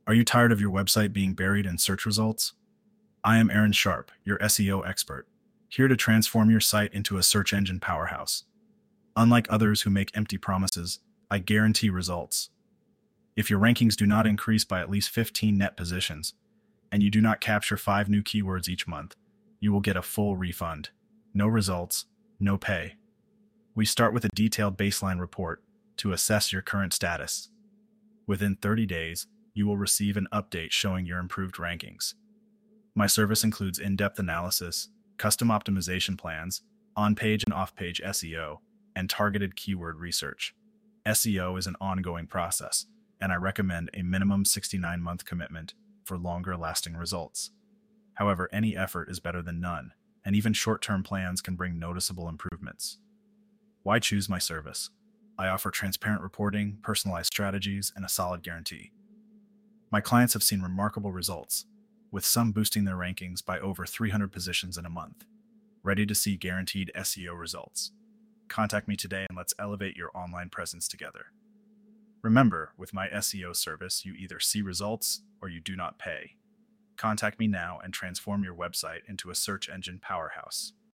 Are you tired of your website being buried in search results? I am Aaron Sharp, your SEO expert, here to transform your site into a search engine powerhouse. Unlike others who make empty promises, I guarantee results. If your rankings do not increase by at least 15 net positions, and you do not capture 5 new keywords each month, you will get a full refund. No results, no pay. We start with a detailed baseline report to assess your current status. Within 30 days, you will receive an update showing your improved rankings. My service includes in-depth analysis, custom optimization plans, on-page and off-page SEO, and targeted keyword research. SEO is an ongoing process, and I recommend a minimum 69-month commitment for longer-lasting results. However, any effort is better than none, and even short-term plans can bring noticeable improvements. Why choose my service? I offer transparent reporting, personalized strategies, and a solid guarantee. My clients have seen remarkable results, with some boosting their rankings by over 300 positions in a month. Ready to see guaranteed SEO results? Contact me today and let's elevate your online presence together. Remember, with my SEO service, you either see results or you do not pay. Contact me now and transform your website into a search engine powerhouse.